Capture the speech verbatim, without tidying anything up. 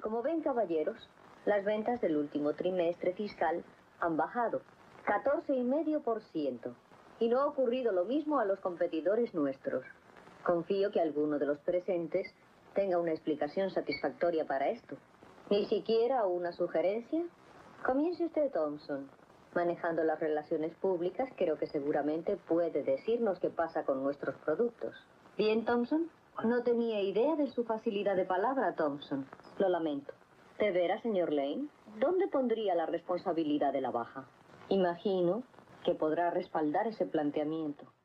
Como ven, caballeros, las ventas del último trimestre fiscal han bajado catorce coma cinco por ciento. Y no ha ocurrido lo mismo a los competidores nuestros. Confío que alguno de los presentes tenga una explicación satisfactoria para esto. ¿Ni siquiera una sugerencia? Comience usted, Thompson. Manejando las relaciones públicas, creo que seguramente puede decirnos qué pasa con nuestros productos. Bien, Thompson. No tenía idea de su facilidad de palabra, Thompson. Lo lamento. ¿De veras, señor Lane? ¿Dónde pondría la responsabilidad de la baja? Imagino que podrá respaldar ese planteamiento.